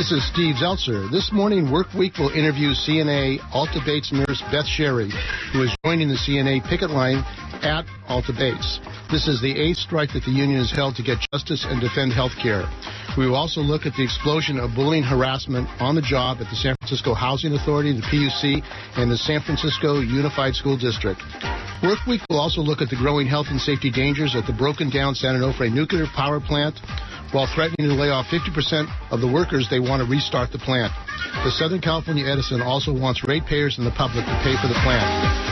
This is Steve Zeltzer. This morning, Workweek will interview CNA Alta Bates nurse Beth Sherry, who is joining the CNA picket line at Alta Bates. This is the 8th strike that the union has held to get justice and defend health care. We will also look at the explosion of bullying harassment on the job at the San Francisco Housing Authority, the PUC, and the San Francisco Unified School District. Workweek will also look at the growing health and safety dangers at the broken-down San Onofre nuclear power plant. While threatening to lay off 50% of the workers, they want to restart the plant. The Southern California Edison also wants ratepayers and the public to pay for the plant.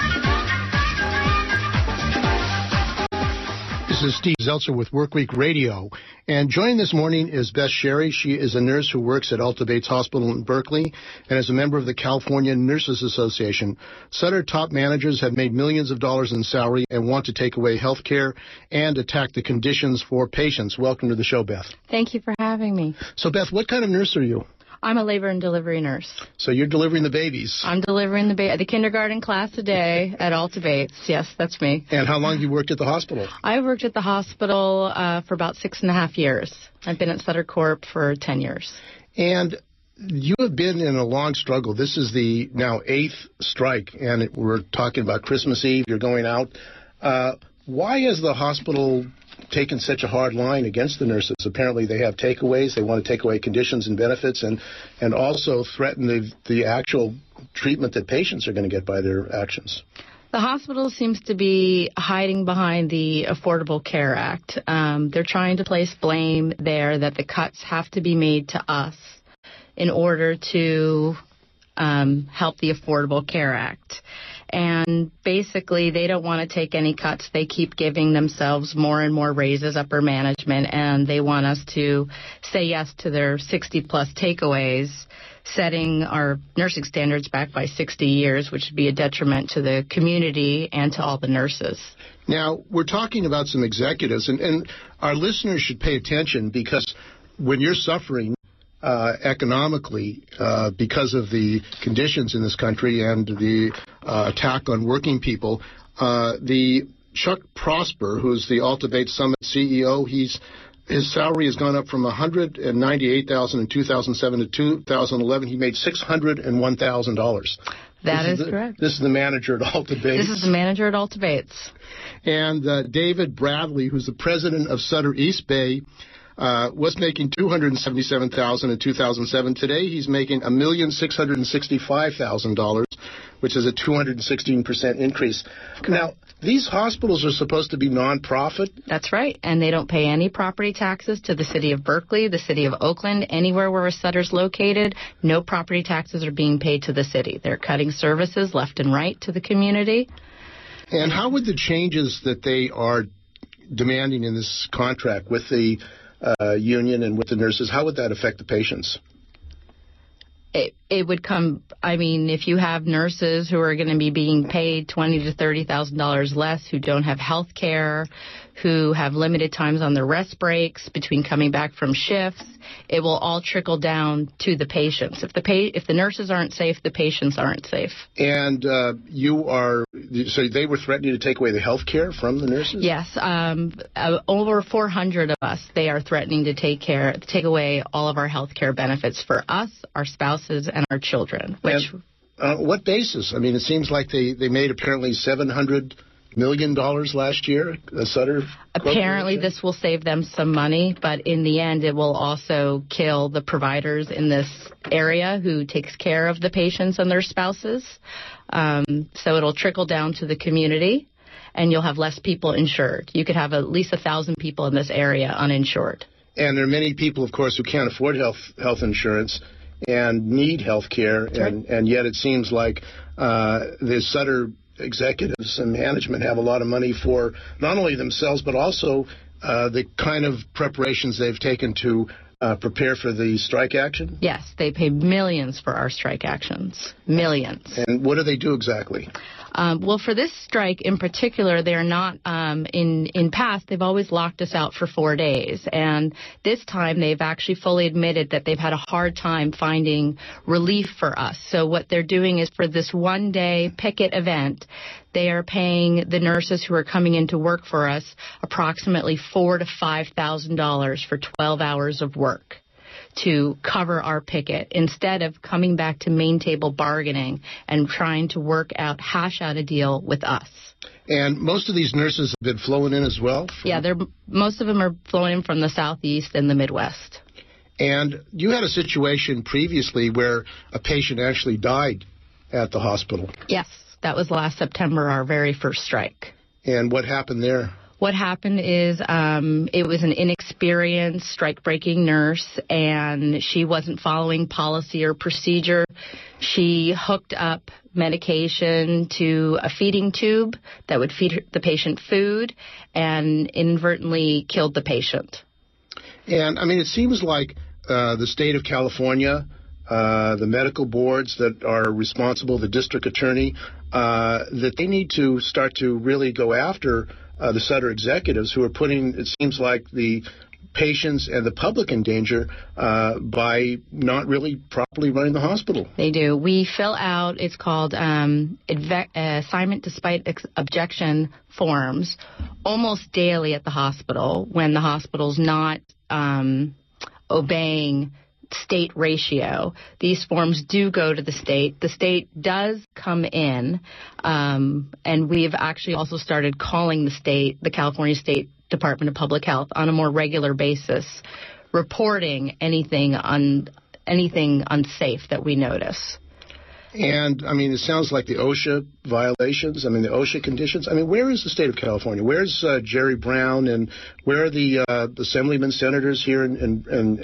This is Steve Zeltzer with Workweek Radio. And joining this morning is Beth Sherry. She is a nurse who works at Alta Bates Hospital in Berkeley and is a member of the California Nurses Association. Sutter top managers have made millions of dollars in salary and want to take away health care and attack the conditions for patients. Welcome to the show, Beth. Thank you for having me. So, Beth, what kind of nurse are you? I'm a labor and delivery nurse. So you're delivering the babies? I'm delivering the kindergarten class a day at Alta Bates. Yes, that's me. And how long have you worked at the hospital? I worked at the hospital for about 6.5 years. I've been at Sutter Corp for 10 years. And you have been in a long struggle. This is the now 8th strike, and we're talking about Christmas Eve. You're going out. Why is the hospital taken such a hard line against the nurses? Apparently they have takeaways. They want to take away conditions and benefits and also threaten the actual treatment that patients are going to get by their actions. The hospital seems to be hiding behind the Affordable Care Act. They're trying to place blame there that the cuts have to be made to us in order to help the Affordable Care Act. And basically, they don't want to take any cuts. They keep giving themselves more and more raises, upper management, and they want us to say yes to their 60-plus takeaways, setting our nursing standards back by 60 years, which would be a detriment to the community and to all the nurses. Now, we're talking about some executives, and our listeners should pay attention because when you're suffering economically because of the conditions in this country and the attack on working people. The Chuck Prosper, who's the Alta Bates Summit CEO, his salary has gone up from $198,000 in 2007 to 2011. He made $601,000. That is correct. This is the manager at Alta Bates. This is the manager at Alta Bates. And David Bradley, who's the president of Sutter East Bay, was making $277,000 in 2007. Today, he's making $1,665,000, which is a 216% increase. Correct. Now, these hospitals are supposed to be nonprofit. That's right, and they don't pay any property taxes to the city of Berkeley, the city of Oakland, anywhere where a Sutter's located. No property taxes are being paid to the city. They're cutting services left and right to the community. And how would the changes that they are demanding in this contract with the union and with the nurses, how would that affect the patients? It would come, if you have nurses who are going to be being paid $20,000 to $30,000 less, who don't have health care, who have limited times on their rest breaks between coming back from shifts, it will all trickle down to the patients. If the nurses aren't safe, the patients aren't safe. And so they were threatening to take away the health care from the nurses? Yes. Over 400 of us, they are threatening to take away all of our health care benefits for us, our spouses, and our children. What basis? It seems like they made apparently $700 million last year, Sutter. Apparently this will save them some money, but in the end it will also kill the providers in this area who takes care of the patients and their spouses. So it'll trickle down to the community, and you'll have less people insured. You could have at least 1,000 people in this area uninsured. And there are many people, of course, who can't afford health insurance and need health care, and yet it seems like the Sutter executives and management have a lot of money for not only themselves but also the kind of preparations they've taken to prepare for the strike action? Yes, they pay millions for our strike actions. Millions. And what do they do exactly? Well, for this strike in particular, they're not, in past, they've always locked us out for 4 days. And this time they've actually fully admitted that they've had a hard time finding relief for us. So what they're doing is for this 1-day picket event, they are paying the nurses who are coming in to work for us approximately $4,000 to $5,000 for 12 hours of work to cover our picket instead of coming back to main table bargaining and trying to hash out a deal with us. And most of these nurses have been flown in as well? Yeah, most of them are flown in from the Southeast and the Midwest. And you had a situation previously where a patient actually died at the hospital. Yes, that was last September, our very first strike. And what happened there? What happened is it was an inexperienced strike-breaking nurse, and she wasn't following policy or procedure. She hooked up medication to a feeding tube that would feed the patient food and inadvertently killed the patient. And, I mean, it seems like the state of California, the medical boards that are responsible, the district attorney, that they need to start to really go after the Sutter executives who are putting, it seems like, the patients and the public in danger by not really properly running the hospital. They do. We fill out, it's called assignment despite objection forms almost daily at the hospital when the hospital's not obeying state ratio. These forms do go to the state. The state does come in, and we've actually also started calling the California State Department of Public Health on a more regular basis, reporting anything unsafe that we notice. And, I mean, it sounds like the OSHA violations, the OSHA conditions. I mean, where is the state of California? Where's Jerry Brown, and where are the assemblymen, senators here in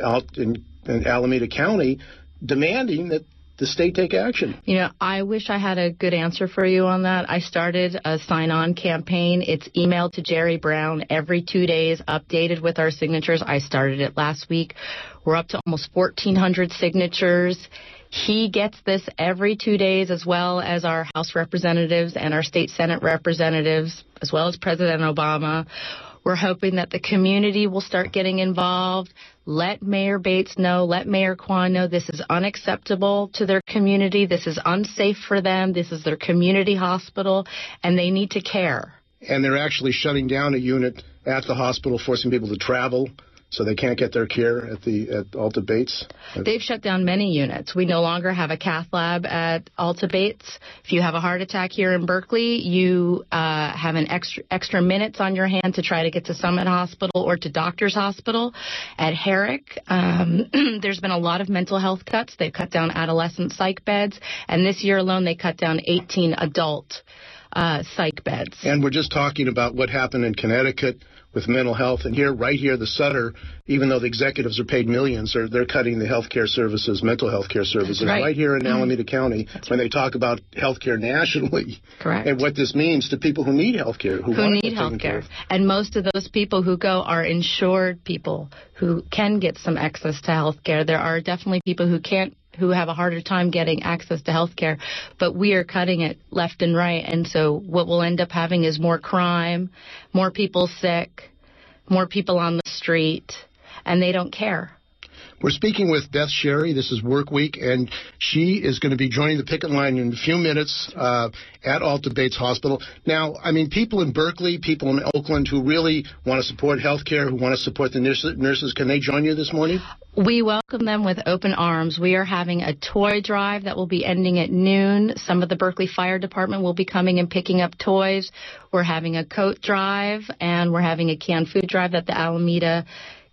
Alameda County demanding that the state take action? You know, I wish I had a good answer for you on that. I started a sign-on campaign. It's emailed to Jerry Brown every 2 days, updated with our signatures. I started it last week. We're up to almost 1,400 signatures. He gets this every 2 days, as well as our House representatives and our state Senate representatives, as well as President Obama. We're hoping that the community will start getting involved. Let Mayor Bates know, let Mayor Kwan know this is unacceptable to their community. This is unsafe for them. This is their community hospital, and they need to care. And they're actually shutting down a unit at the hospital, forcing people to travel so they can't get their care at Alta Bates. They've shut down many units. We no longer have a cath lab at Alta Bates. If you have a heart attack here in Berkeley, you have an extra minutes on your hand to try to get to Summit Hospital or to Doctors Hospital. At Herrick, there's been a lot of mental health cuts. They've cut down adolescent psych beds, and this year alone they cut down 18 adult psych beds. And we're just talking about what happened in Connecticut with mental health, and right here, the Sutter, even though the executives are paid millions, they're cutting the health care services, mental health care services, right here in Alameda County, when they talk about health care nationally. Correct. And what this means to people who need health care, who need health care. And most of those people who go are insured people who can get some access to health care. There are definitely people who have a harder time getting access to health care, but we are cutting it left and right. And so what we'll end up having is more crime, more people sick, more people on the street, and they don't care. We're speaking with Beth Sherry. This is Work Week, and she is going to be joining the picket line in a few minutes at Alta Bates Hospital. Now, I mean, people in Berkeley, people in Oakland who really want to support health care, who want to support the nurses, can they join you this morning? We welcome them with open arms. We are having a toy drive that will be ending at noon. Some of the Berkeley Fire Department will be coming and picking up toys. We're having a coat drive, and we're having a canned food drive that the Alameda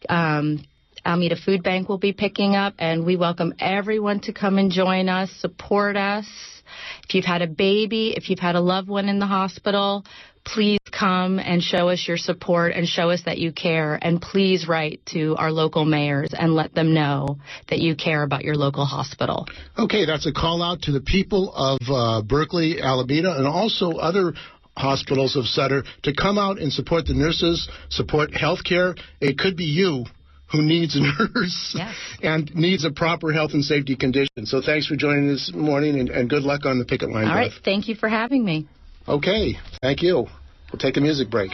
Food Bank will be picking up, and we welcome everyone to come and join us, support us. If you've had a baby, if you've had a loved one in the hospital, please come and show us your support and show us that you care. And please write to our local mayors and let them know that you care about your local hospital. Okay, that's a call out to the people of Berkeley, Alameda, and also other hospitals of Sutter to come out and support the nurses, support health care. It could be you who needs a nurse and needs a proper health and safety condition. So thanks for joining this morning, and good luck on the picket line, All right, Beth. Thank you for having me. Okay, thank you. We'll take a music break.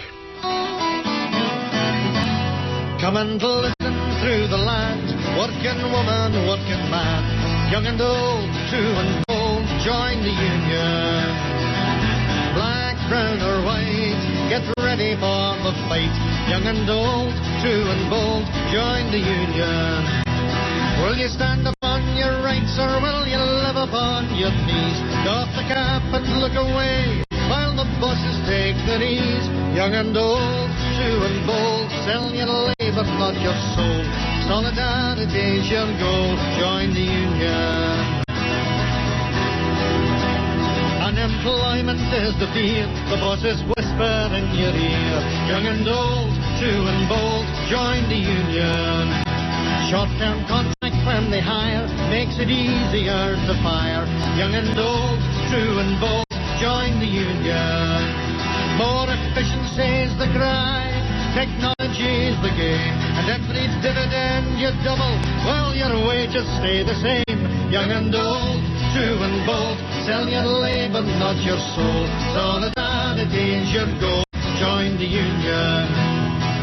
Come and listen through the land, working woman, working man, young and old, true and bold, join the union. Black, brown or white, get ready for the fight, young and old, true and bold, join the union. Will you stand upon your rights or will you live upon your knees? Doff the cap and look away while the bosses take their ease. Young and old, true and bold, sell your labour, not your soul. Solidarity's your goal, join the union. Unemployment is the fear, the bosses whisper in your ear. Young and old, true and bold, join the union. Short-term contract when they hire makes it easier to fire. Young and old, true and bold, join the union. More efficiency's the cry, technology's the game, and every dividend you double, well, your wages stay the same. Young and old, true and bold, sell your labour, not your soul. Solidarity is your goal, join the union.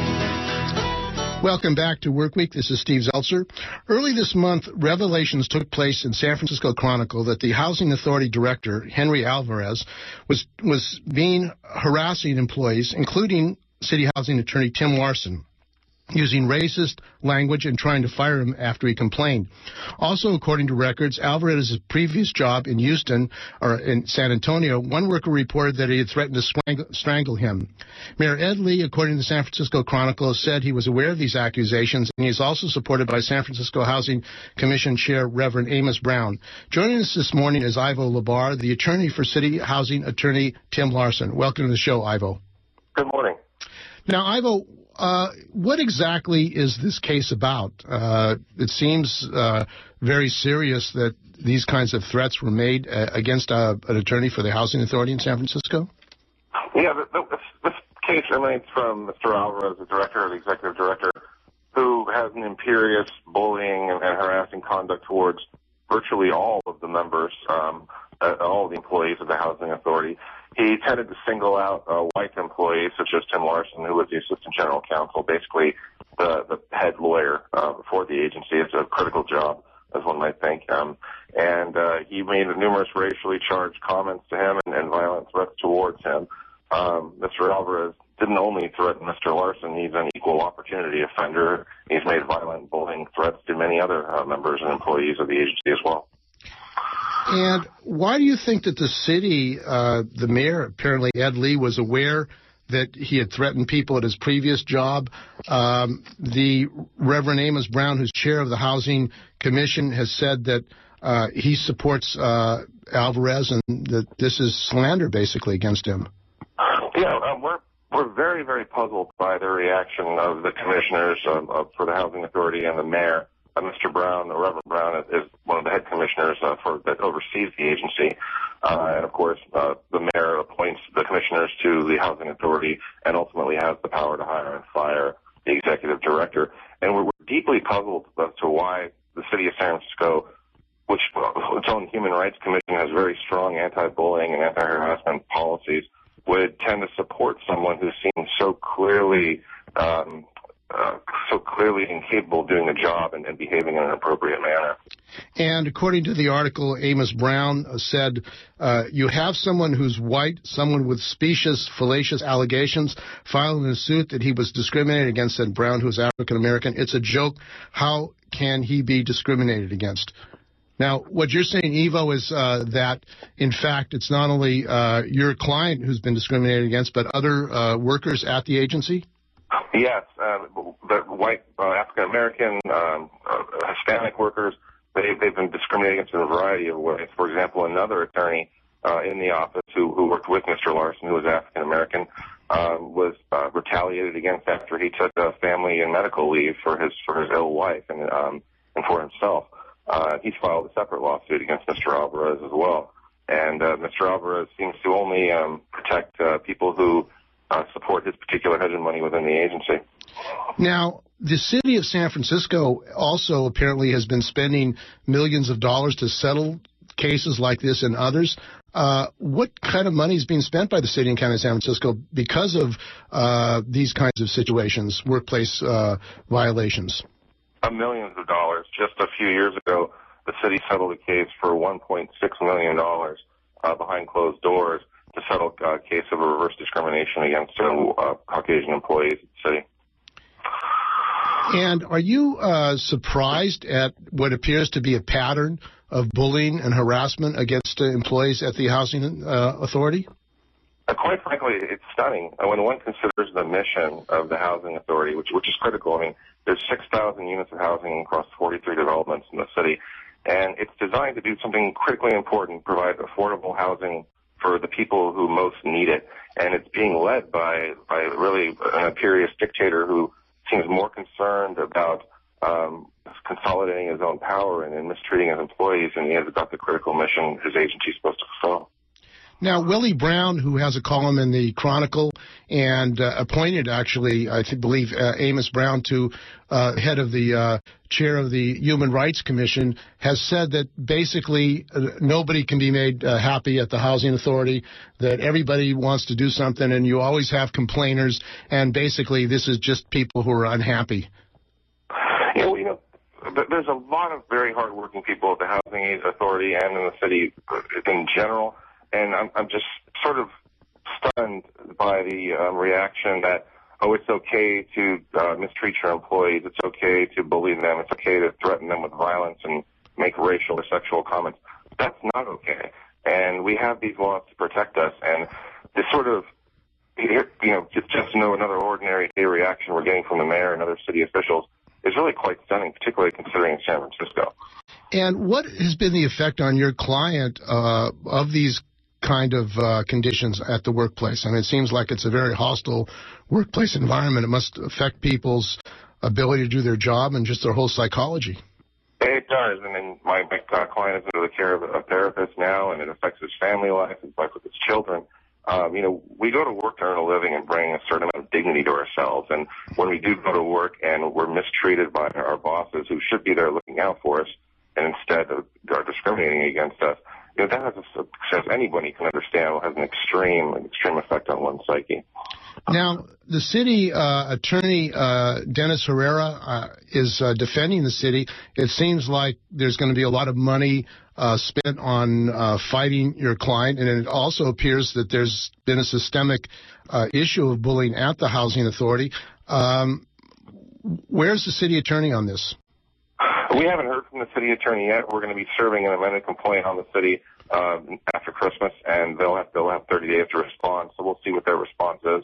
Welcome back to Workweek. This is Steve Zeltzer. Early this month, revelations took place in San Francisco Chronicle that the Housing Authority Director, Henry Alvarez, was being harassing employees, including City Housing Attorney Tim Larson, using racist language and trying to fire him after he complained. Also, according to records, Alvarez's previous job in Houston, or in San Antonio, one worker reported that he had threatened to strangle him. Mayor Ed Lee, according to the San Francisco Chronicle, said he was aware of these accusations, and he is also supported by San Francisco Housing Commission Chair Reverend Amos Brown. Joining us this morning is Ivo Labar, the attorney for City Housing Attorney Tim Larson. Welcome to the show, Ivo. Good morning. Now, Ivo, what exactly is this case about? It seems very serious that these kinds of threats were made against an attorney for the Housing Authority in San Francisco? Yeah, this case emanates from Mr. Alvarez, the director, the executive director, who has an imperious bullying and harassing conduct towards virtually all of the members, all of the employees of the Housing Authority. He tended to single out white employees, such as Tim Larson, who was the Assistant General Counsel, basically the head lawyer for the agency. It's a critical job, as one might think. And he made numerous racially charged comments to him and violent threats towards him. Mr. Alvarez didn't only threaten Mr. Larson, he's an equal opportunity offender. He's made violent bullying threats to many other members and employees of the agency as well. And why do you think that the city, the mayor, apparently Ed Lee, was aware that he had threatened people at his previous job? The Reverend Amos Brown, who's chair of the Housing Commission, has said that he supports Alvarez and that this is slander, basically, against him. Yeah, we're very, very puzzled by the reaction of the commissioners for the Housing Authority and the mayor. Mr. Brown, the Reverend Brown, is one of the head commissioners that oversees the agency. And, of course, the mayor appoints the commissioners to the Housing Authority and ultimately has the power to hire and fire the executive director. And we're deeply puzzled as to why the city of San Francisco, which its own Human Rights Commission has very strong anti-bullying and anti-harassment policies, would tend to support someone who seems so clearly incapable of doing the job and behaving in an appropriate manner. And according to the article, Amos Brown said, you have someone who's white, someone with specious, fallacious allegations, filing a suit that he was discriminated against, said Brown, who's African-American. It's a joke. How can he be discriminated against? Now, what you're saying, Ivo, is that, in fact, it's not only your client who's been discriminated against, but other workers at the agency? Yes, the white African-American, Hispanic workers, they've been discriminated against in a variety of ways. For example, another attorney in the office who worked with Mr. Larson, who was African-American, was retaliated against after he took a family and medical leave for his ill wife and for himself. He's filed a separate lawsuit against Mr. Alvarez as well. And Mr. Alvarez seems to only protect people who support his particular hegemony within the agency. Now, the city of San Francisco also apparently has been spending millions of dollars to settle cases like this and others. What kind of money is being spent by the city and county of San Francisco because of these kinds of situations, workplace violations? Millions of dollars. Just a few years ago, the city settled a case for $1.6 million behind closed doors to settle a case of reverse discrimination against Caucasian employees at the city. And are you surprised at what appears to be a pattern of bullying and harassment against employees at the Housing Authority? Quite frankly, it's stunning when one considers the mission of the Housing Authority, which is critical. I mean, there's 6,000 units of housing across 43 developments in the city, and it's designed to do something critically important, provide affordable housing for the people who most need it. And it's being led by really an imperious dictator who seems more concerned about consolidating his own power and mistreating his employees than he is about the critical mission his agency is supposed to fulfill. Now, Willie Brown, who has a column in the Chronicle and appointed, actually, believe Amos Brown to head of the chair of the Human Rights Commission, has said that basically nobody can be made happy at the Housing Authority, that everybody wants to do something and you always have complainers, and basically this is just people who are unhappy. There's a lot of very hardworking people at the Housing Authority and in the city in general. And I'm just sort of stunned by the reaction that, it's okay to mistreat your employees, it's okay to bully them, it's okay to threaten them with violence and make racial or sexual comments. That's not okay. And we have these laws to protect us. And this sort of, just another ordinary day reaction we're getting from the mayor and other city officials is really quite stunning, particularly considering San Francisco. And what has been the effect on your client of these kind of conditions at the workplace? I mean, it seems like it's a very hostile workplace environment. It must affect people's ability to do their job and just their whole psychology. It does. I mean, my client is under the care of a therapist now, and it affects his family life, it affects his children. We go to work to earn a living and bring a certain amount of dignity to ourselves. And when we do go to work and we're mistreated by our bosses who should be there looking out for us and instead are discriminating against us, that has, as anybody can understand, has an extreme effect on one's psyche. Now, the city attorney, Dennis Herrera, is defending the city. It seems like there's going to be a lot of money spent on fighting your client, and it also appears that there's been a systemic issue of bullying at the Housing Authority. Where's the city attorney on this? We haven't heard from the city attorney yet. We're going to be serving an amended complaint on the city after Christmas, and they'll have 30 days to respond. So we'll see what their response is.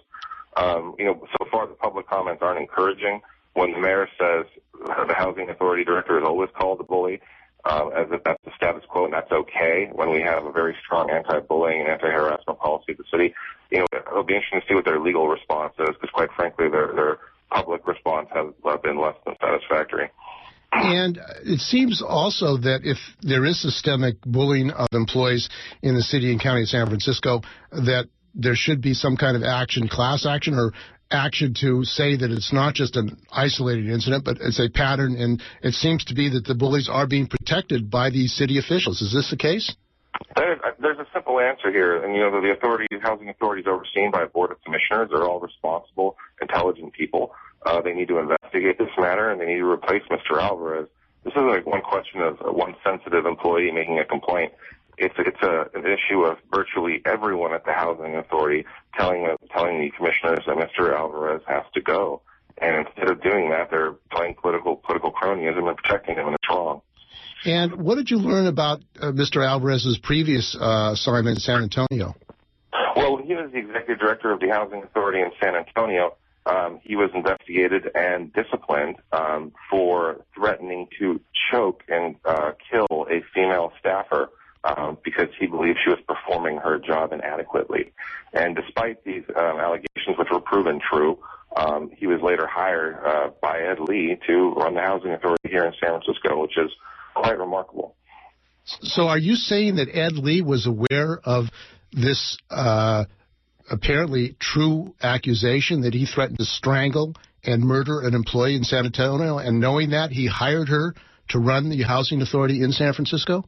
So far the public comments aren't encouraging. When the mayor says the Housing Authority director is always called a bully, as if that's the status quo, and that's okay when we have a very strong anti-bullying and anti-harassment policy of the city. It'll be interesting to see what their legal response is, because quite frankly, their public response has been less than satisfactory. And it seems also that if there is systemic bullying of employees in the city and county of San Francisco, that there should be some kind of action, class action, or action to say that it's not just an isolated incident, but it's a pattern, and it seems to be that the bullies are being protected by these city officials. Is this the case? There's a simple answer here, and the Housing Authority is overseen by a board of commissioners. They're all responsible, intelligent people. They need to investigate this matter, and they need to replace Mr. Alvarez. This isn't like one question of one sensitive employee making a complaint. It's an issue of virtually everyone at the Housing Authority telling the commissioners that Mr. Alvarez has to go. And instead of doing that, they're playing political cronyism and protecting him, and it's wrong. And what did you learn about Mr. Alvarez's previous assignment in San Antonio? Well, when he was the executive director of the Housing Authority in San Antonio, he was investigated and disciplined for threatening to choke and kill a female staffer because he believed she was performing her job inadequately. And despite these allegations, which were proven true, he was later hired by Ed Lee to run the Housing Authority here in San Francisco, which is quite remarkable. So are you saying that Ed Lee was aware of this apparently true accusation that he threatened to strangle and murder an employee in San Antonio, and knowing that, he hired her to run the Housing Authority in San Francisco?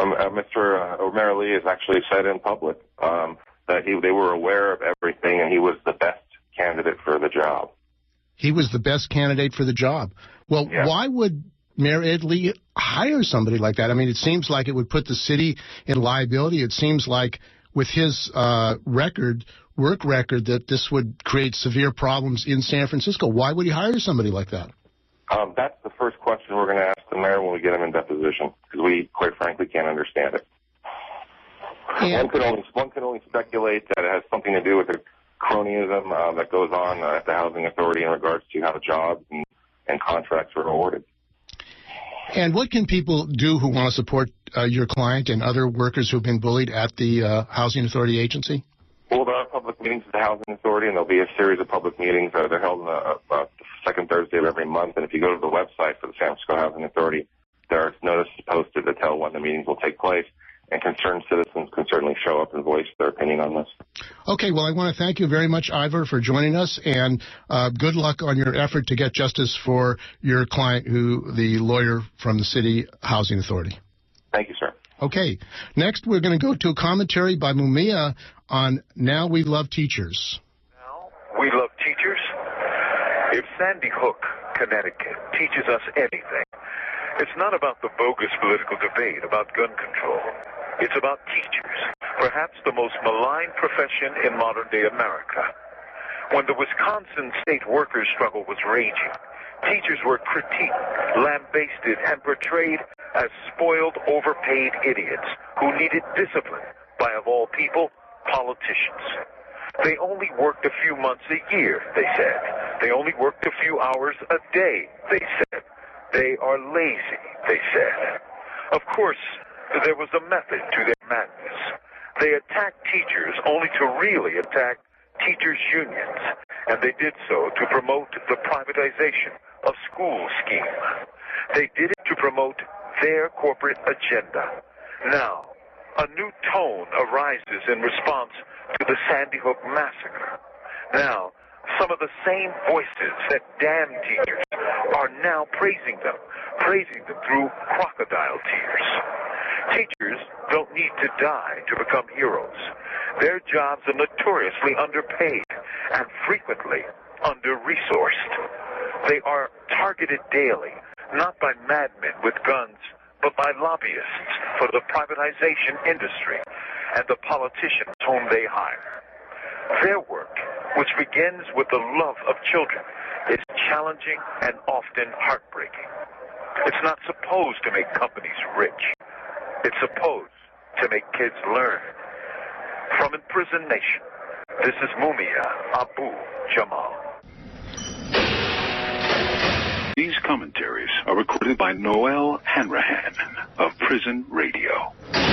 Mr. Mayor Lee has actually said in public that they were aware of everything, and he was the best candidate for the job. He was the best candidate for the job. Well, yeah. Why would Mayor Ed Lee hire somebody like that? I mean, it seems like it would put the city in liability. It seems like with his work record, that this would create severe problems in San Francisco. Why would he hire somebody like that? That's the first question we're going to ask the mayor when we get him in deposition, because we, quite frankly, can't understand it. One can only speculate that it has something to do with the cronyism that goes on at the Housing Authority in regards to how jobs and contracts are awarded. And what can people do who want to support your client and other workers who have been bullied at the Housing Authority agency? Well, there are public meetings at the Housing Authority, and there'll be a series of public meetings. They're held on the second Thursday of every month. And if you go to the website for the San Francisco Housing Authority, there are notices posted that tell when the meetings will take place. And concerned citizens can certainly show up and voice their opinion on this. Okay, well, I want to thank you very much, Ivor, for joining us, and good luck on your effort to get justice for your client, the lawyer from the City Housing Authority. Thank you, sir. Okay, next we're going to go to a commentary by Mumia on Now We Love Teachers. Now we love teachers. If Sandy Hook, Connecticut, teaches us anything, it's not about the bogus political debate about gun control. It's about teachers, perhaps the most maligned profession in modern-day America. When the Wisconsin state workers' struggle was raging, teachers were critiqued, lambasted, and portrayed as spoiled, overpaid idiots who needed discipline by, of all people, politicians. They only worked a few months a year, they said. They only worked a few hours a day, they said. They are lazy, they said. Of course, there was a method to their madness. They attacked teachers only to really attack teachers' unions, and they did so to promote the privatization of school scheme. They did it to promote their corporate agenda. Now, a new tone arises in response to the Sandy Hook massacre. Now, some of the same voices that damn teachers are now praising them through crocodile tears. Teachers don't need to die to become heroes. Their jobs are notoriously underpaid and frequently under-resourced. They are targeted daily, not by madmen with guns, but by lobbyists for the privatization industry and the politicians whom they hire. Their work, which begins with the love of children, is challenging and often heartbreaking. It's not supposed to make companies rich. It's supposed to make kids learn. From Imprisoned Nation, this is Mumia Abu Jamal. These commentaries are recorded by Noel Hanrahan of Prison Radio.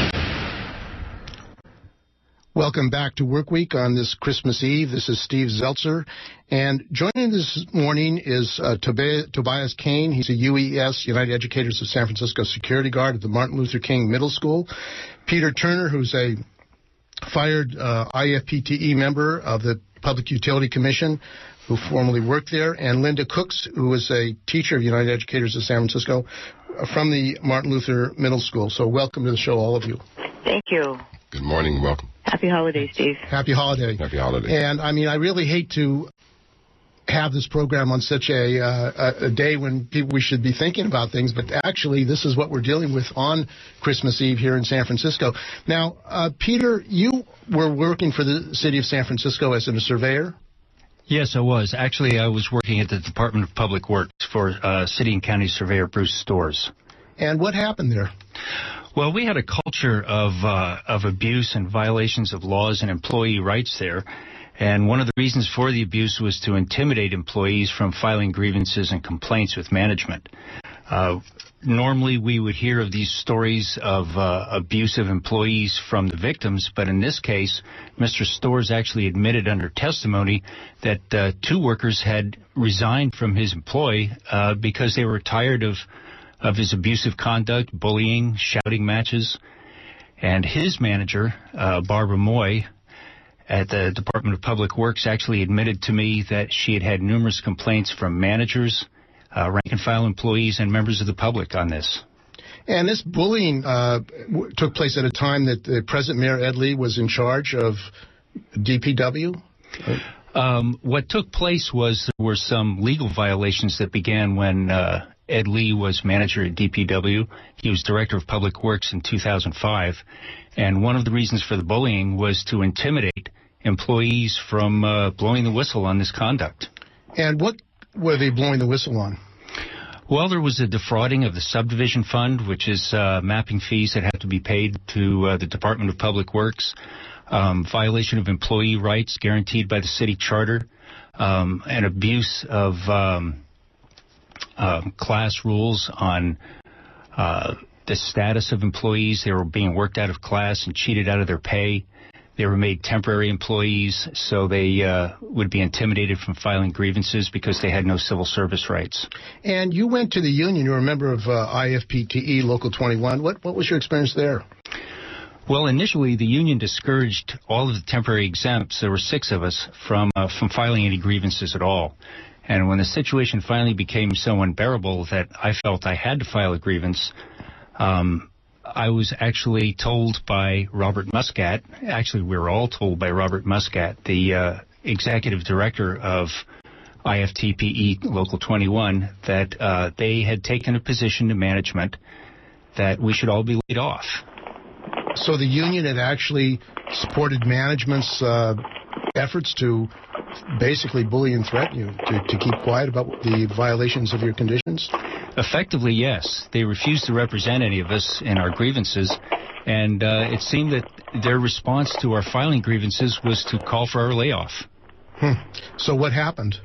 Welcome back to Work Week on this Christmas Eve. This is Steve Zeltzer. And joining this morning is Tobias Kane. He's a UES, United Educators of San Francisco security guard at the Martin Luther King Middle School. Peter Turner, who's a fired IFPTE member of the Public Utility Commission, who formerly worked there. And Linda Cooks, who is a teacher of United Educators of San Francisco from the Martin Luther Middle School. So welcome to the show, all of you. Thank you. Good morning. Welcome. Happy holidays, Steve. Happy holiday. Happy holiday. And, I mean, I really hate to have this program on such a day when we should be thinking about things, but actually this is what we're dealing with on Christmas Eve here in San Francisco. Now, Peter, you were working for the city of San Francisco as a surveyor? Yes, I was. Actually, I was working at the Department of Public Works for City and County Surveyor Bruce Storrs. And what happened there? Well, we had a culture of abuse and violations of laws and employee rights there. And one of the reasons for the abuse was to intimidate employees from filing grievances and complaints with management. Normally, we would hear of these stories of abusive employees from the victims, but in this case, Mr. Storrs actually admitted under testimony that 2 workers had resigned from his employ because they were tired of his abusive conduct, bullying, shouting matches. And his manager, Barbara Moy, at the Department of Public Works, actually admitted to me that she had had numerous complaints from managers, rank-and-file employees, and members of the public on this. And this bullying took place at a time that the present Mayor Ed Lee was in charge of DPW? What took place was there were some legal violations that began when Ed Lee was manager at DPW. He was director of Public Works in 2005. And one of the reasons for the bullying was to intimidate employees from blowing the whistle on this conduct. And what were they blowing the whistle on? Well, there was a defrauding of the subdivision fund, which is mapping fees that have to be paid to the Department of Public Works, violation of employee rights guaranteed by the city charter, an abuse of class rules on the status of employees. They were being worked out of class and cheated out of their pay. They were made temporary employees, so they would be intimidated from filing grievances because they had no civil service rights. And you went to the union. You're a member of IFPTE Local 21. What was your experience there? Well, initially, the union discouraged all of the temporary exempts, there were 6 of us, from filing any grievances at all. And when the situation finally became so unbearable that I felt I had to file a grievance, I was actually told by Robert Muscat, actually we were all told by Robert Muscat, the executive director of IFTPE Local 21, that they had taken a position to management that we should all be laid off. So the union had actually supported management's efforts to basically bully and threaten you, to keep quiet about the violations of your conditions? Effectively, yes. They refused to represent any of us in our grievances, and it seemed that their response to our filing grievances was to call for our layoff. So what happened?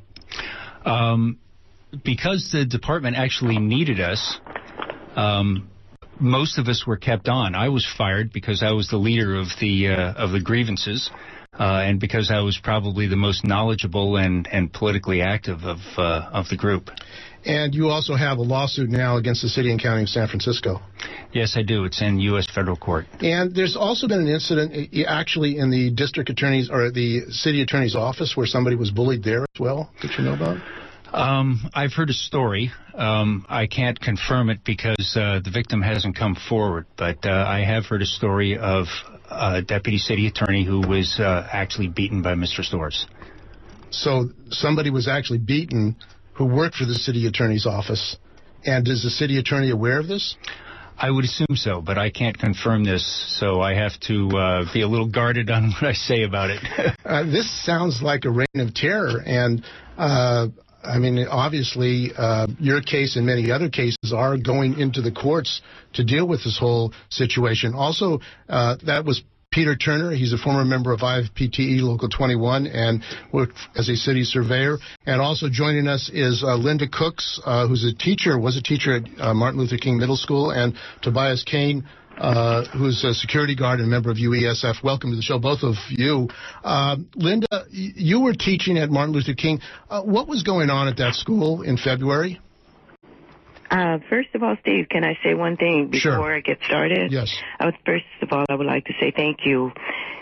Because the department actually needed us, most of us were kept on. I was fired because I was the leader of the grievances, and because I was probably the most knowledgeable and politically active of the group. And you also have a lawsuit now against the city and county of San Francisco. Yes, I do. It's in U.S. federal court. And there's also been an incident actually in the district attorney's or the city attorney's office where somebody was bullied there as well. Did you know about it? I've heard a story. I can't confirm it because the victim hasn't come forward, but I have heard a story of a deputy city attorney who was actually beaten by Mr. Storrs. So somebody was actually beaten who worked for the city attorney's office. And is the city attorney aware of this? I would assume so, but I can't confirm this, so I have to be a little guarded on what I say about it. This sounds like a reign of terror, and I mean, obviously, your case and many other cases are going into the courts to deal with this whole situation. Also, that was Peter Turner. He's a former member of IFPTE Local 21 and worked as a city surveyor. And also joining us is Linda Cooks, who's was a teacher at Martin Luther King Middle School, and Tobias Kane, who's a security guard and a member of UESF. Welcome to the show, both of you. Linda, you were teaching at Martin Luther King. What was going on at that school in February? First of all, Steve, can I say one thing before I get started? Yes. First of all, I would like to say thank you.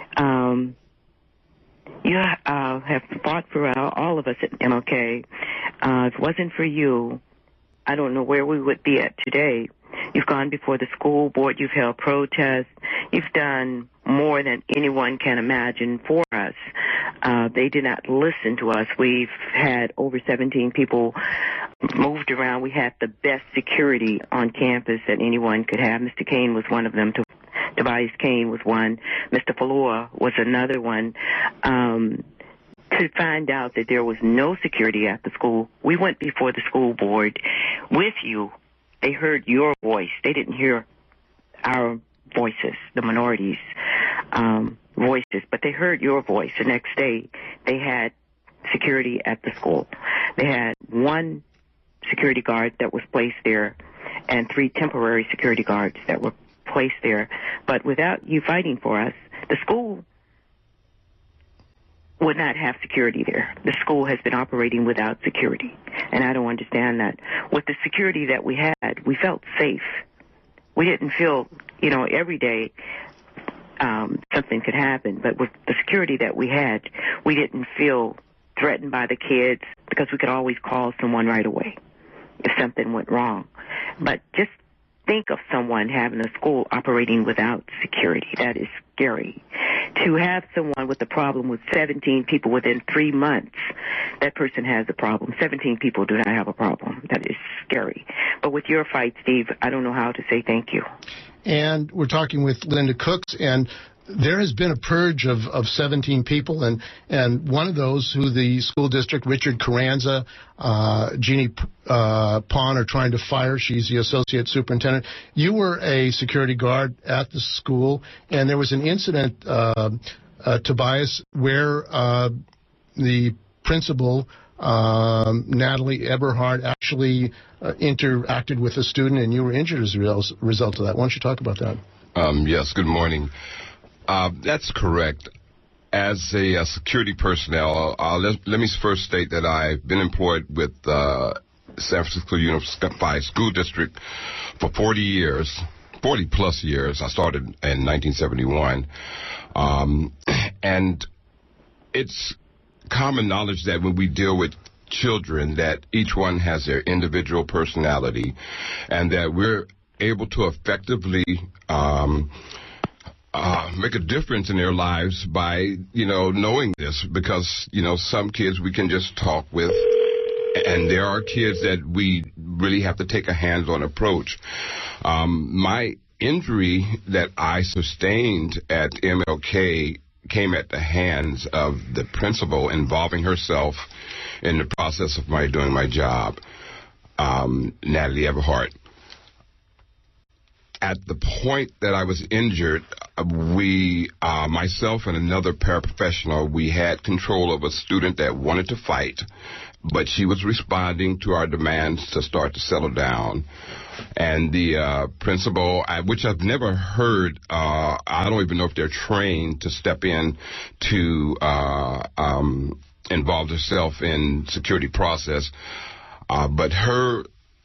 You have fought for all of us at MLK. If it wasn't for you, I don't know where we would be at today. You've gone before the school board. You've held protests. You've done more than anyone can imagine for us. They did not listen to us. We've had over 17 people moved around. We had the best security on campus that anyone could have. Mr. Kane was one of them. Tobias Kane was one. Mr. Falloa was another one. To find out that there was no security at the school, we went before the school board with you. They heard your voice. They didn't hear our voices, the minorities' voices, but they heard your voice. The next day, they had security at the school. They had one security guard that was placed there and 3 temporary security guards that were placed there. But without you fighting for us, the school would not have security there. The school has been operating without security, and I don't understand that. With the security that we had, we felt safe. We didn't feel, every day something could happen, but with the security that we had, we didn't feel threatened by the kids because we could always call someone right away if something went wrong. But just think of someone having a school operating without security. That is scary. To have someone with a problem with 17 people within 3 months, that person has a problem. 17 people do not have a problem. That is scary. But with your fight, Steve, I don't know how to say thank you. And we're talking with Linda Cooks, and there has been a purge of 17 people, and one of those who the school district, Richard Carranza, Jeannie Pon are trying to fire. She's the associate superintendent. You were a security guard at the school, and there was an incident, Tobias, where the principal, Natalie Eberhard, actually interacted with a student, and you were injured as a result of that. Why don't you talk about that? Yes, good morning. That's correct. As a security personnel, let me first state that I've been employed with San Francisco Unified School District for 40 plus years. I started in 1971. And it's common knowledge that when we deal with children, that each one has their individual personality, and that we're able to effectively make a difference in their lives by, knowing this, because, some kids we can just talk with, and there are kids that we really have to take a hands-on approach. My injury that I sustained at MLK came at the hands of the principal, involving herself in the process of doing my job, Natalie Eberhard. At the point that I was injured, we, myself and another paraprofessional, we had control of a student that wanted to fight, but she was responding to our demands to start to settle down. And the principal, which I've never heard, I don't even know if they're trained to step in to involve herself in security process, but her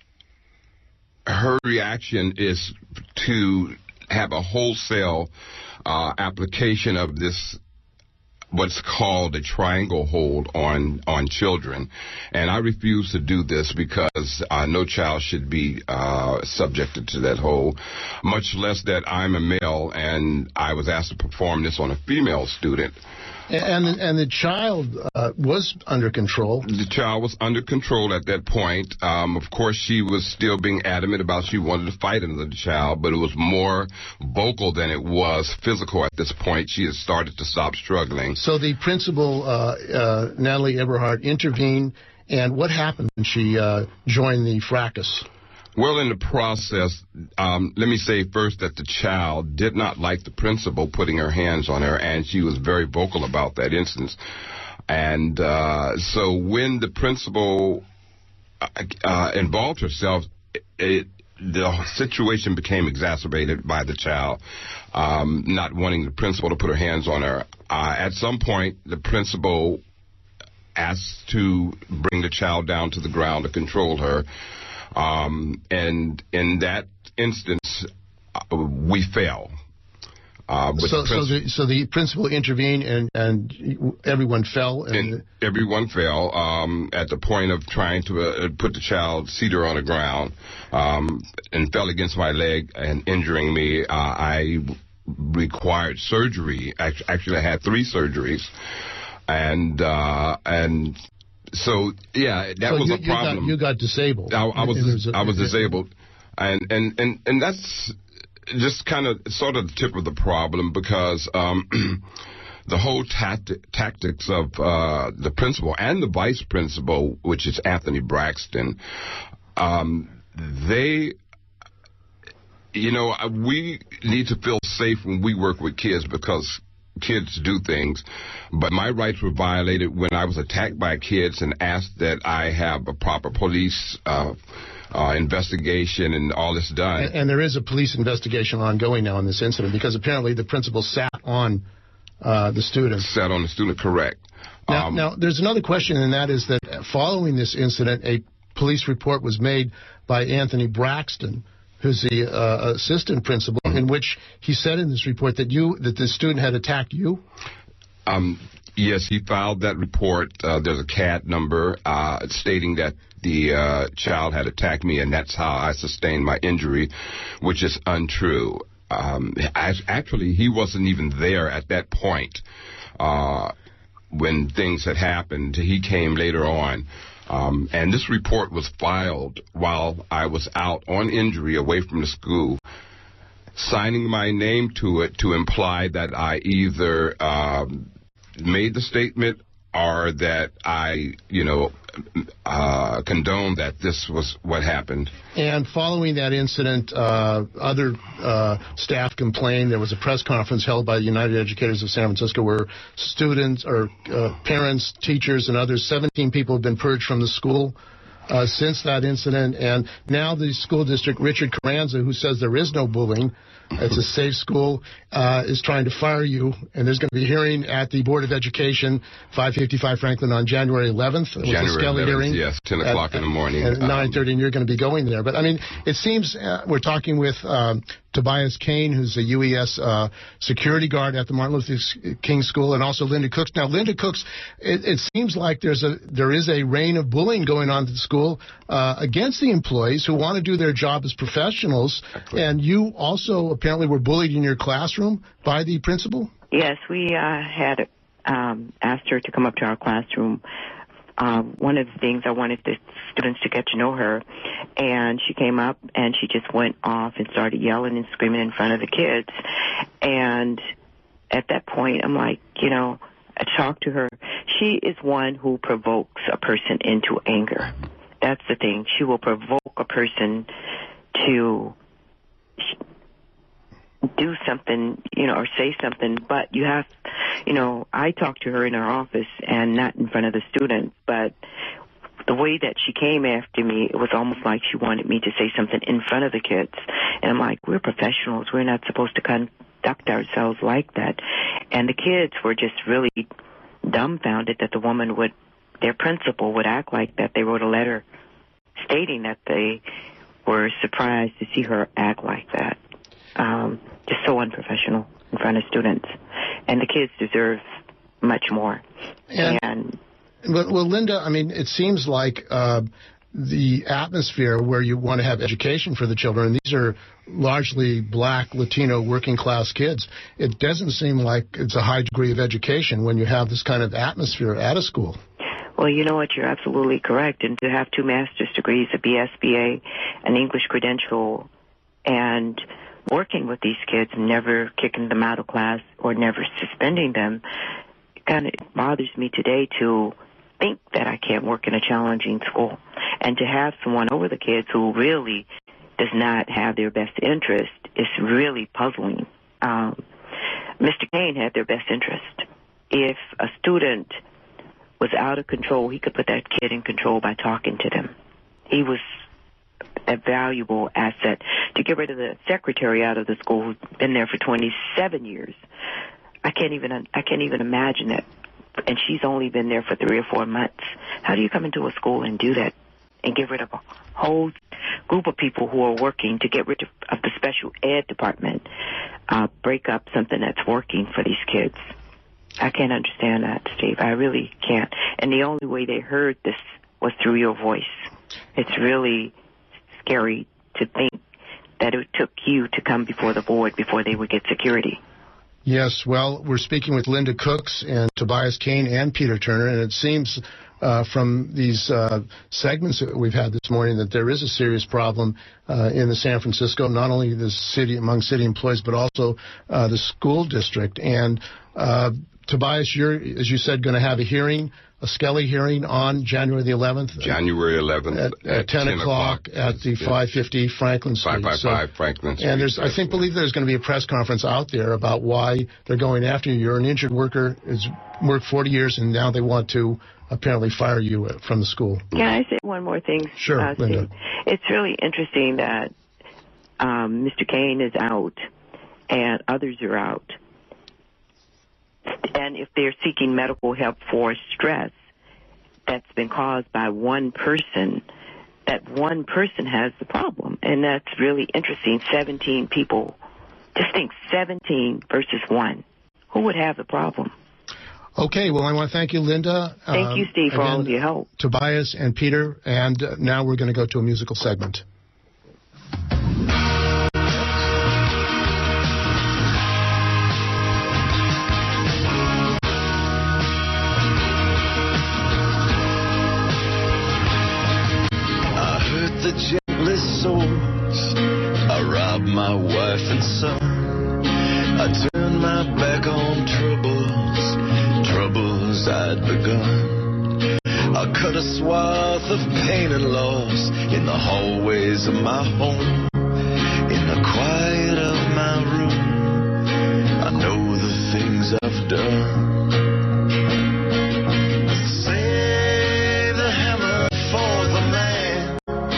reaction is to have a wholesale application of this, what's called a triangle hold on children. And I refuse to do this because no child should be subjected to that hold, much less that I'm a male and I was asked to perform this on a female student. And the child was under control. The child was under control at that point. Of course, she was still being adamant about she wanted to fight another child, but it was more vocal than it was physical at this point. She had started to stop struggling. So the principal, Natalie Eberhard, intervened, and what happened when she joined the fracas? Well, in the process, let me say first that the child did not like the principal putting her hands on her, and she was very vocal about that instance. And so when the principal involved herself, the situation became exacerbated by the child not wanting the principal to put her hands on her. At some point, the principal asked to bring the child down to the ground to control her. And in that instance, we fell. So the principal intervened and everyone fell? And everyone fell at the point of trying to put the child, seat her on the ground, and fell against my leg and injuring me. I required surgery. Actually, I had 3 surgeries. And so, yeah, that was a problem. You got disabled. I was disabled. And that's just kind of sort of the tip of the problem, because the whole tactics of the principal and the vice principal, which is Anthony Braxton, we need to feel safe when we work with kids, because kids do things, but my rights were violated when I was attacked by kids and asked that I have a proper police investigation and all this done. And there is a police investigation ongoing now in this incident, because apparently the principal sat on the student. Sat on the student, correct. Now, there's another question, and that is that following this incident, a police report was made by Anthony Braxton, who's the assistant principal, in which he said in this report that the student had attacked you? Yes, he filed that report. There's a CAD number stating that the child had attacked me, and that's how I sustained my injury, which is untrue. Actually, he wasn't even there at that point when things had happened. He came later on. And this report was filed while I was out on injury away from the school. signing my name to it to imply that I either made the statement or that I, condoned that this was what happened. And following that incident, other staff complained. There was a press conference held by the United Educators of San Francisco where students or parents, teachers, and others, 17 people have been purged from the school since that incident. And now the school district, Richard Carranza, who says there is no bullying, it's a safe school, is trying to fire you. And there's going to be a hearing at the Board of Education, 555 Franklin, on January 11th. With the Skelly 11th, hearing. yes, 10 o'clock in the morning. At 9:30, and you're going to be going there. But, I mean, it seems we're talking with Tobias Kane, who's a UES security guard at the Martin Luther King School, and also Linda Cooks. Now, Linda Cooks, it seems like there is a reign of bullying going on at the school against the employees who want to do their job as professionals. Exactly. And you also apparently were bullied in your classroom by the principal? Yes, we had asked her to come up to our classroom. One of the things I wanted the students to get to know her, and she came up and she just went off and started yelling and screaming in front of the kids. And at that point, I'm like, I talked to her. She is one who provokes a person into anger. That's the thing. She will provoke a person to do something, or say something, but you have, I talked to her in her office and not in front of the students, but the way that she came after me, it was almost like she wanted me to say something in front of the kids. And I'm like, we're professionals. We're not supposed to conduct ourselves like that. And the kids were just really dumbfounded that the woman their principal would act like that. They wrote a letter stating that they were surprised to see her act like that. Just so unprofessional in front of students. And the kids deserve much more. Well, Linda, I mean, it seems like the atmosphere where you want to have education for the children, and these are largely black, Latino, working-class kids, it doesn't seem like it's a high degree of education when you have this kind of atmosphere at a school. Well, you know what? You're absolutely correct. And to have 2 master's degrees, a BSBA, an English credential, and working with these kids, never kicking them out of class or never suspending them, it kind of bothers me today to think that I can't work in a challenging school. And to have someone over the kids who really does not have their best interest is really puzzling. Mr. Kane had their best interest. If a student was out of control, he could put that kid in control by talking to them. He was a valuable asset. To get rid of the secretary out of the school who's been there for 27 years, I can't even imagine it. And she's only been there for 3 or 4 months. How do you come into a school and do that and get rid of a whole group of people who are working to get rid of the special ed department, break up something that's working for these kids? I can't understand that, Steve. I really can't. And the only way they heard this was through your voice. It's really scary to think that it took you to come before the board before they would get security. Yes, well, we're speaking with Linda Cooks and Tobias Kane and Peter Turner, and it seems from these segments that we've had this morning that there is a serious problem in the San Francisco, not only the city, among city employees, but also the school district. And Tobias, you're, as you said, going to have a hearing, a Skelly hearing on January the 11th. January 11th at 10 o'clock at the 550 Franklin Street. 555 Franklin Street. And believe there's going to be a press conference out there about why they're going after you. You're an injured worker, has worked 40 years, and now they want to apparently fire you from the school. Can I say one more thing? Sure, Linda. It's really interesting that Mr. Kane is out and others are out. And if they're seeking medical help for stress that's been caused by one person, that one person has the problem. And that's really interesting. 17 people. Just think 17 versus 1. Who would have the problem? Okay, well, I want to thank you, Linda. Thank you, Steve, for all of your help. Tobias and Peter, and now we're going to go to a musical segment. The gentlest souls are robbed of my wife and son. I turned my back on troubles I'd begun. I cut a swath of pain and loss in the hallways of my home. In the quiet of my room, I know the things I've done. Save the hammer for the man.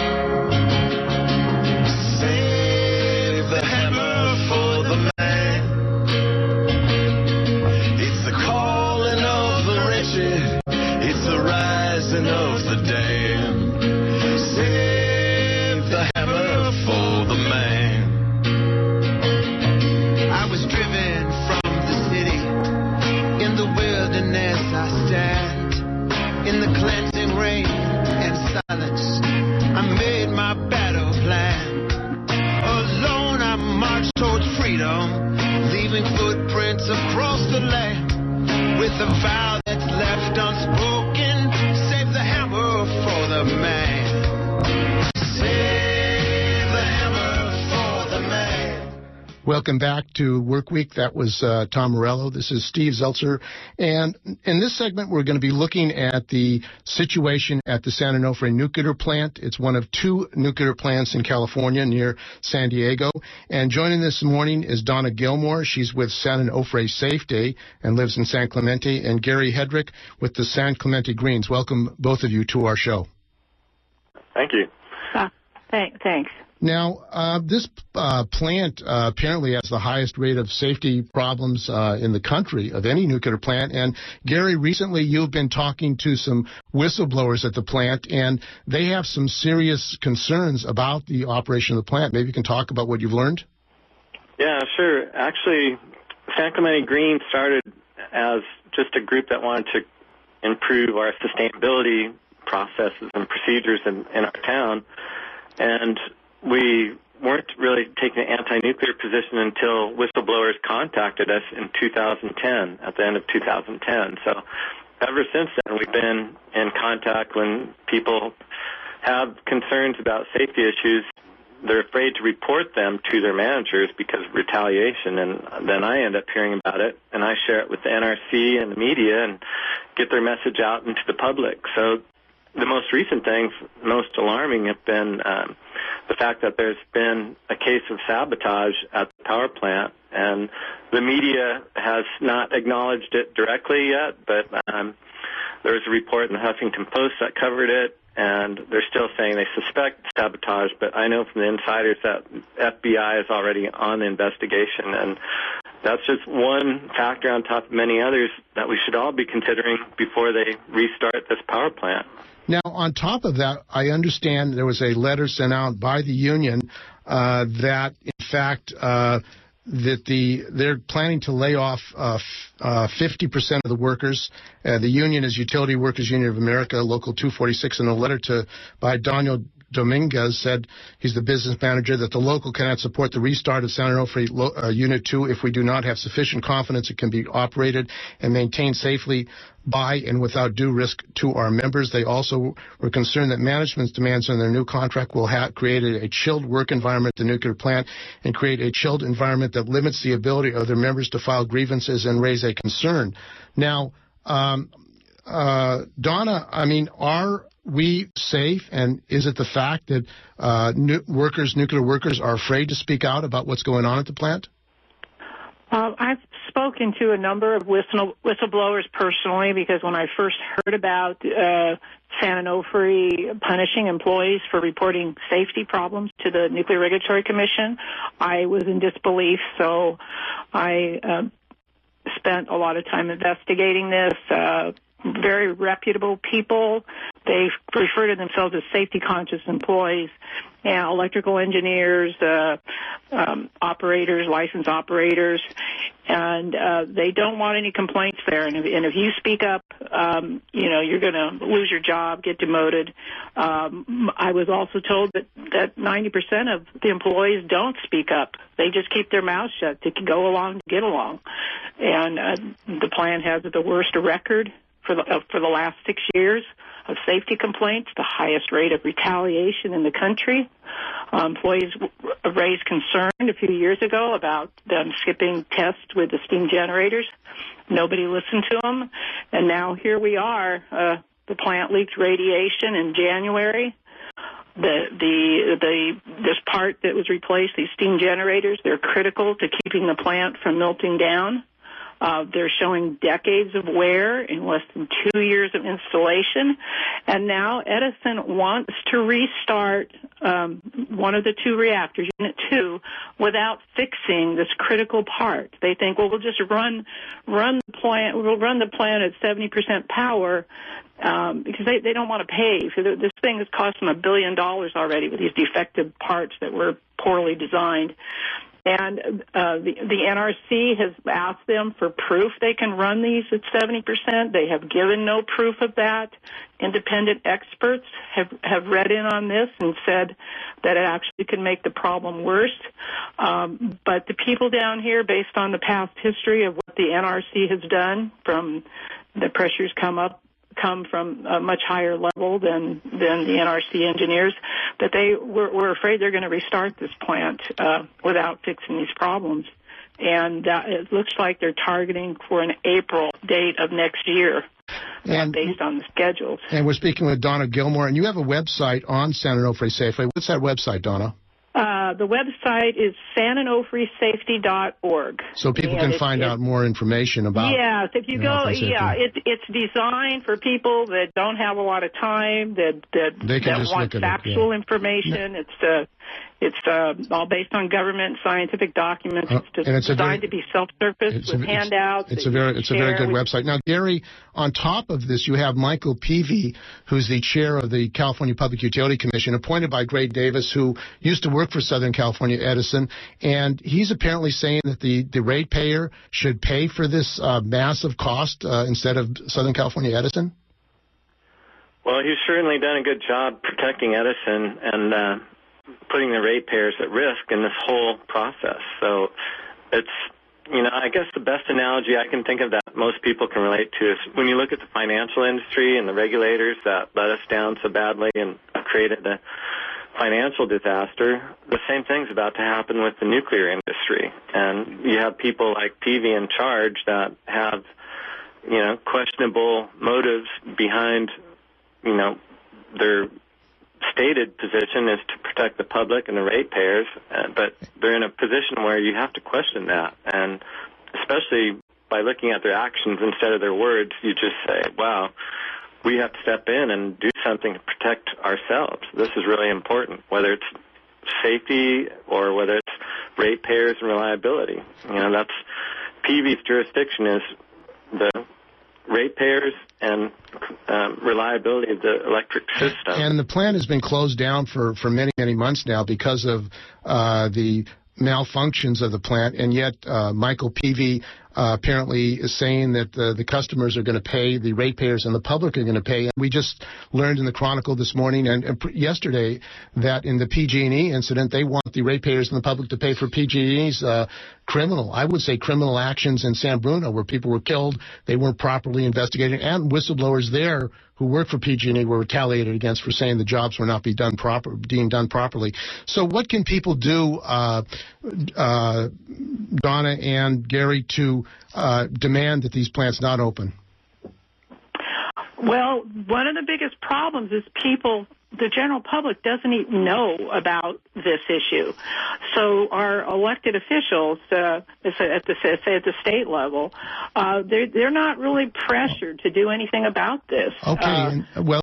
Save the hammer for the man. It's the calling of the wretched. It's the rising of the damned. Save the hammer for the man. I was driven from the city. In the wilderness I stand. In the cleansing rain and silence, I made my battle plan. Alone I marched towards freedom, leaving footprints across the land. With a vow that's left unspoken, save the hammer for the man. Save the hammer for the man. Welcome back to Work Week. That was Tom Morello. This is Steve Zeltzer. And in this segment, we're going to be looking at the situation at the San Onofre nuclear plant. It's one of two nuclear plants in California near San Diego. And joining this morning is Donna Gilmore. She's with San Onofre Safety and lives in San Clemente. And Gary Hedrick with the San Clemente Greens. Welcome, both of you, to our show. Thank you. Thanks. Now, this plant apparently has the highest rate of safety problems in the country of any nuclear plant. And, Gary, recently you've been talking to some whistleblowers at the plant, and they have some serious concerns about the operation of the plant. Maybe you can talk about what you've learned? Yeah, sure. Actually, San Clemente Green started as just a group that wanted to improve our sustainability processes and procedures in our town. And we weren't really taking an anti-nuclear position until whistleblowers contacted us in 2010, at the end of 2010. So ever since then, we've been in contact when people have concerns about safety issues. They're afraid to report them to their managers because of retaliation, and then I end up hearing about it, and I share it with the NRC and the media and get their message out into the public. So the most recent things, most alarming, have been the fact that there's been a case of sabotage at the power plant, and the media has not acknowledged it directly yet, but there was a report in the Huffington Post that covered it, and they're still saying they suspect sabotage, but I know from the insiders that FBI is already on the investigation, and that's just one factor on top of many others that we should all be considering before they restart this power plant. Now, on top of that, I understand there was a letter sent out by the union that, in fact, they're planning to lay off 50% of the workers. The union is Utility Workers Union of America, Local 246, in a letter by Daniel Dominguez said, he's the business manager, that the local cannot support the restart of San Onofre Unit 2 if we do not have sufficient confidence it can be operated and maintained safely by and without due risk to our members. They also were concerned that management's demands on their new contract will create a chilled work environment at the nuclear plant and create a chilled environment that limits the ability of their members to file grievances and raise a concern. Now, Donna, I mean, are we safe, and is it the fact that nuclear workers are afraid to speak out about what's going on at the plant? I've spoken to a number of whistleblowers personally, because when I first heard about San Onofre punishing employees for reporting safety problems to the Nuclear Regulatory Commission, I was in disbelief. So I spent a lot of time investigating this. Very reputable people. They refer to themselves as safety-conscious employees, and electrical engineers, operators, licensed operators, and they don't want any complaints there. And if you speak up, you're going to lose your job, get demoted. I was also told that 90% of the employees don't speak up. They just keep their mouths shut to go along, to get along. And the plant has the worst record for the last 6 years of safety complaints, the highest rate of retaliation in the country. Employees raised concern a few years ago about them skipping tests with the steam generators. Nobody listened to them, and now here we are. The plant leaked radiation in January. This part that was replaced, these steam generators, they're critical to keeping the plant from melting down. They're showing decades of wear in less than 2 years of installation. And now Edison wants to restart one of the two reactors, Unit 2, without fixing this critical part. They think, well, we'll just run the plant. We'll run the plant at 70% power because they don't want to pay. So this thing has cost them $1 billion already with these defective parts that were poorly designed. And the NRC has asked them for proof they can run these at 70%. They have given no proof of that. Independent experts have read in on this and said that it actually can make the problem worse. But the people down here, based on the past history of what the NRC has done, from the pressures come from a much higher level than the NRC engineers, that they were afraid they're going to restart this plant without fixing these problems. And it looks like they're targeting for an April date of next year, based on the schedules. And we're speaking with Donna Gilmore, and you have a website on San Onofre Safeway. What's that website, Donna? The website is sanonofresafety.org. So people can find out more information about. Yes, if you go, it's designed for people that don't have a lot of time, that want factual information. It's all based on government scientific documents. It's designed to be self-service with handouts. It's a very good website. Now, Gary, on top of this, you have Michael Peavy, who's the chair of the California Public Utility Commission, appointed by Gray Davis, who used to work for Southern California Edison, and he's apparently saying that the ratepayer should pay for this massive cost instead of Southern California Edison. Well, he's certainly done a good job protecting Edison and putting the ratepayers at risk in this whole process. So it's, I guess the best analogy I can think of that most people can relate to is when you look at the financial industry and the regulators that let us down so badly and created a financial disaster, the same thing's about to happen with the nuclear industry. And you have people like Peavy in charge that have, questionable motives behind, their stated position is to protect the public and the ratepayers, but they're in a position where you have to question that. And especially by looking at their actions instead of their words, you just say, wow, we have to step in and do something to protect ourselves. This is really important, whether it's safety or whether it's ratepayers and reliability. That's Peavy's jurisdiction is the ratepayers and reliability of the electric system. And the plant has been closed down for many, many months now because of the malfunctions of the plant, and yet Michael Peavy apparently is saying that the customers are going to pay, the ratepayers and the public are going to pay. And we just learned in the Chronicle this morning and yesterday that in the PG&E incident, they want the ratepayers and the public to pay for PG&E's criminal actions in San Bruno, where people were killed, they weren't properly investigated, and whistleblowers there who work for PG&E were retaliated against for saying the jobs were not being done properly. So what can people do, Donna and Gary, to demand that these plants not open? Well, one of the biggest problems is the general public doesn't even know about this issue. So our elected officials, at the state level, they're not really pressured to do anything about this. Okay.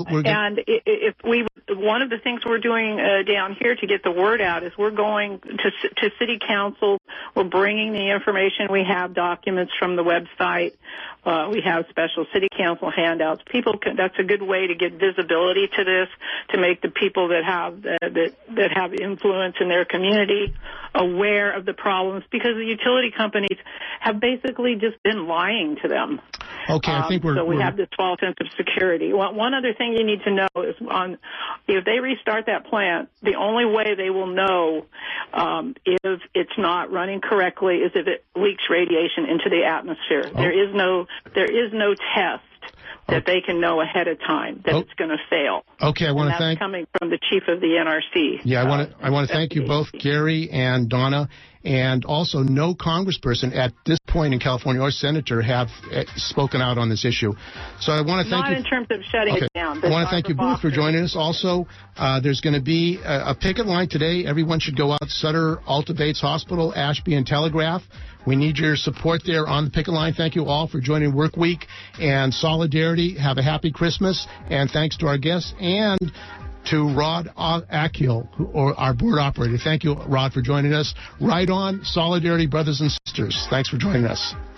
One of the things we're doing down here to get the word out is we're going to city council. We're bringing the information. We have documents from the website. We have special city council handouts. That's a good way to get visibility to this, to make the people that have influence in their community aware of the problems, because the utility companies have basically just been lying to them. Okay, I think we have this false sense of security. One other thing you need to know is if they restart that plant, the only way they will know if it's not running correctly is if it leaks radiation into the atmosphere. There is no test that they can know ahead of time that it's going to fail. Okay, I want to thank. That's coming from the chief of the NRC. Yeah, I want to thank you both, Gary and Donna, and also no congressperson at this point in California or senator have spoken out on this issue. So I want to thank you. Not in terms of shutting it down. I want to thank you both for joining us. Also, there's going to be a picket line today. Everyone should go out. Sutter, Alta Bates Hospital, Ashby, and Telegraph. We need your support there on the picket line. Thank you all for joining Work Week and Solidarity. Have a happy Christmas. And thanks to our guests and to Rod Akil, or our board operator. Thank you, Rod, for joining us. Right on, Solidarity, brothers and sisters. Thanks for joining us.